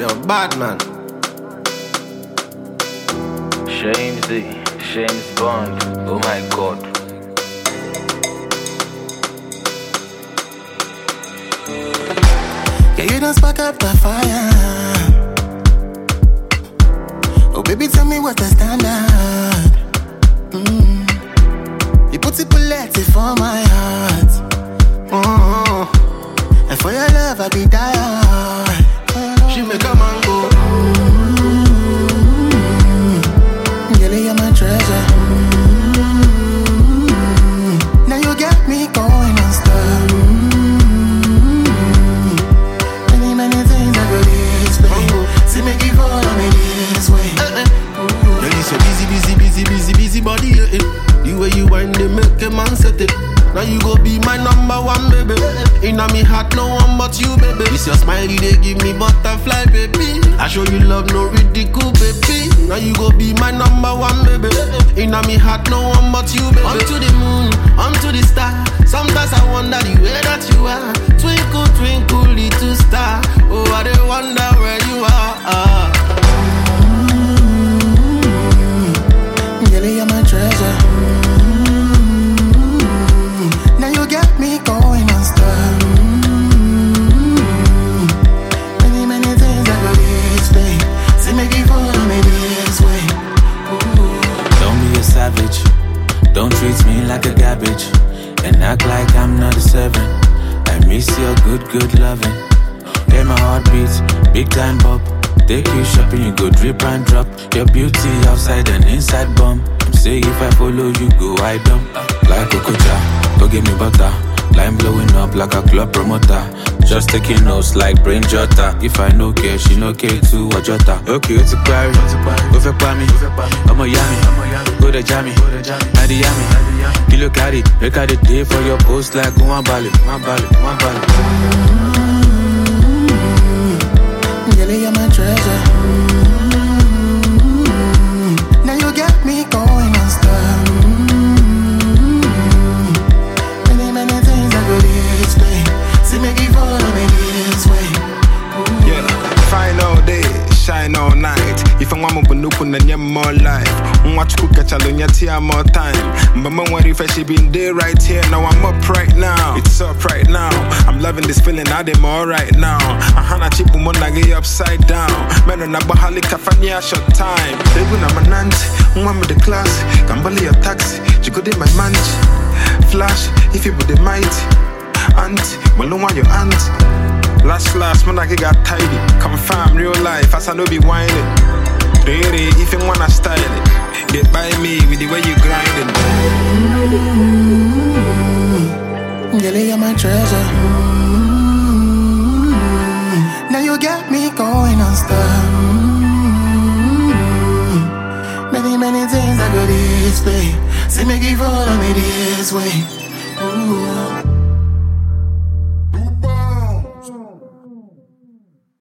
Yo, bad man. James Bond. Oh my God. Yeah, you don't spark up the fire. Oh, baby, tell me what's the standard. You put it bullet for my heart. And for your love, I be die. She make a man go. Girl, you're my treasure. Now you got me going on stuff. Many things I could explain. See me give all of me this way. Girl, you so busy body, yeah. The way you wind, they make a man set it. Now you go be my number one, baby. Inna me heart, no one but you, baby. It's your smile, they give me butterfly, baby. I show you love, no ridicule, baby. Now you go be my number one, baby. Inna me heart, no one but you, baby. Onto the moon, onto the star. Sometimes I wonder the way that you are. Twinkle, twinkle, little star. Oh, I dey wonder where you are. Girl, you're my treasure. Now you got me going on stuff. Many things I could explain. See me give all of me this way. Don't be a savage. Don't treat me like a garbage. And act like I'm not a servant. I miss your good loving. Hear my heartbeat, big time pop. Take you shopping, you go drip and drop. Your beauty outside and inside bomb. I'm saying if I follow you, go I dump. Like Okocha, go give me butter. Line blowing up like a club promoter. Just taking notes like brain jotter. If I no care, she no care too, or jota. Okay, it's a quarry, go for me. I'm a yummy, go to jammy. Nadi yummy, kilo carry. Record the day for your post like one bally. Girl, you're my treasure. Now you got me going on stuff. Many things I could explain. See me give all of me this way. Yeah, fine all day, shine all night. If I want to open then you more life. Watch cook catch a tea more time. Mama worry if she been there right here. Now I'm up right now. It's up right now. I'm loving this feeling. I dem all right now. I hana chip woman I get upside down. Man on a bahali kafania short time. They go na manant. One with the class. Kambali a taxi. You go in my manch. Flash if you put the might. Aunt, Maluma your aunt. Last man I got tidy. Confirm real life as I know be whining. Really, if you wanna style it, get by me with the way you grinding. Girl, you're my treasure. Now you got me going on stuff. Many things I could explain. See me give all of me this way. Ooh.